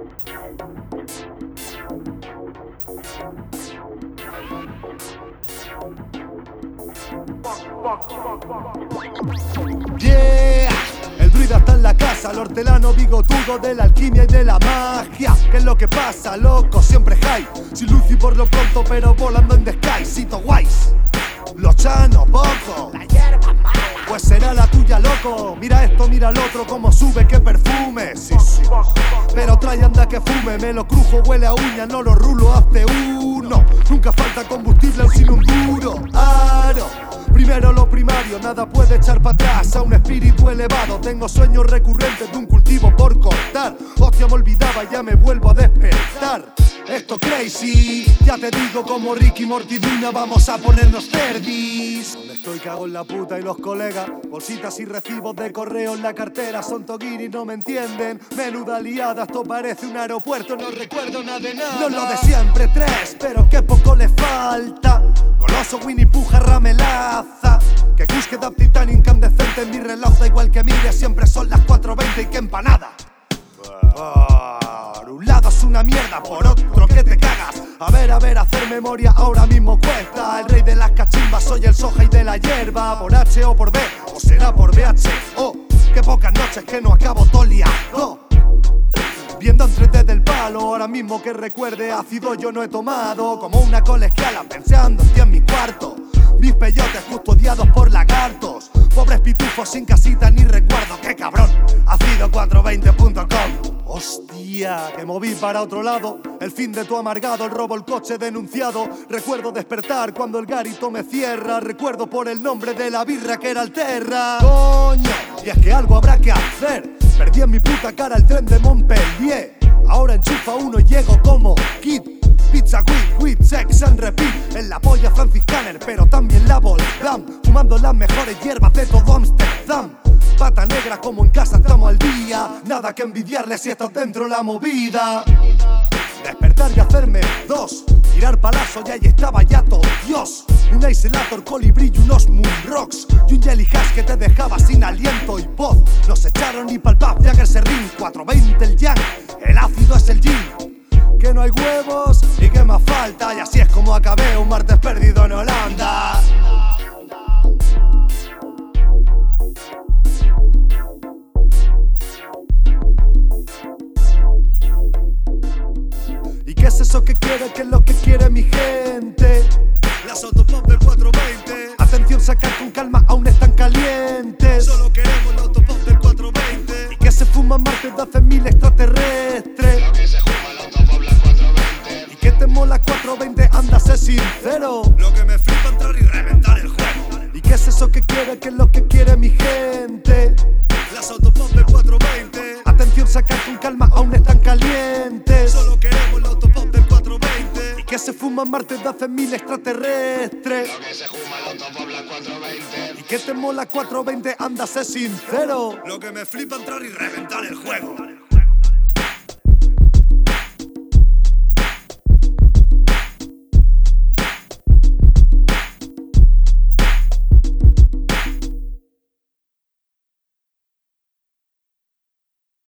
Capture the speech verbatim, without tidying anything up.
Yeah, el druida está en la casa, el hortelano bigotudo de la alquimia y de la magia. ¿Qué es lo que pasa, loco? Siempre high, sin luz y por lo pronto, pero volando en the sky. Cito guays, los chanos poco, la hierba mala, pues será la tuya, loco. Mira esto, mira el otro, cómo sube, qué perfume. Sí, sí, pero trae anda que fume, me lo crujo, huele a uña, no lo rulo, hazte uno. Nunca falta combustible sin un duro aro. Primero lo primario, nada puede echar para atrás a un espíritu elevado. Tengo sueños recurrentes de un cultivo por cortar. Hostia, me olvidaba, ya me vuelvo a despertar. Esto crazy, ya te digo como Ricky Mortidina, vamos a ponernos verdis. Donde estoy cago en la puta y los colegas, bolsitas y recibos de correo en la cartera. Son toguiri, no me entienden, menuda liada, esto parece un aeropuerto, no recuerdo nada de nada. No lo de siempre, tres, pero qué poco le falta. Goloso Winnie Pooh, ramelaza, que cusque da tan incandescente en mi reloj, da igual que mire, siempre son las cuatro veinte y que empanada. Por un lado es una mierda, por otro que te cagas. A ver, a ver, hacer memoria ahora mismo cuesta. El rey de las cachimbas, soy el soja y de la hierba. Por H o por B, o será por B H. Oh, qué pocas noches que no acabo todo liado. Viendo en tres D del palo, ahora mismo que recuerde, ácido yo no he tomado. Como una colegiala pensando en mi cuarto. Mis peyotes custodiados por lagartos. Pobres pitufos sin casita ni recuerdo, qué cabrón. Ácido cuatrocientos veinte punto com. Hostia, que moví para otro lado. El fin de tu amargado, el robo, el coche denunciado. Recuerdo despertar cuando el garito me cierra. Recuerdo por el nombre de la birra que era Alterra. Coño, y es que algo habrá que hacer. Perdí en mi puta cara el tren de Montpellier. Ahora enchufa uno y llego como Kid. Pizza, weed, weed, sex and repeat. En la polla franciscaner, pero también la Volcam. Fumando las mejores hierbas de todo Amsterdam. Pata negra como en casa estamos al día. Nada que envidiarle si estás dentro la movida. Despertar y hacerme dos. Tirar palazo y ahí estaba ya todo Dios. Un Isolator, colibrí y unos Moonrocks. Y un Jelly Hash que te dejaba sin aliento y voz. Nos echaron y pa'l pub, Jagger Serrín. cuatrocientos veinte el yang, el ácido es el gin. Que no hay huevos y que más falta. Y así es como acabé un martes perdido en Holanda. ¿Y qué es eso que quiere? ¿Qué es lo que quiere mi gente? Las autopop del cuatrocientos veinte. Atención, sacar con calma, aún están calientes. Solo queremos la autopop del cuatrocientos veinte. ¿Y qué se fuma en Marte de hace mil extraterrestres? Lo que se fuma la autopop la cuatrocientos veinte. ¿Y qué te mola cuatrocientos veinte? Anda, sé sincero. Lo que me flipa entrar y reventar el juego. ¿Y qué es eso que quiere? ¿Qué es lo que quiere mi gente? Las autopop del cuatrocientos veinte. Atención, sacar con calma, aún están calientes. Solo queremos la autopop del cuatrocientos veinte. ¿Y qué se fuma en Marte de hace mil extraterrestres? Lo que se fuma la autopop la cuatrocientos veinte. ¿Y qué te mola cuatrocientos veinte? Anda, sé sincero. Lo que me flipa entrar y reventar el juego.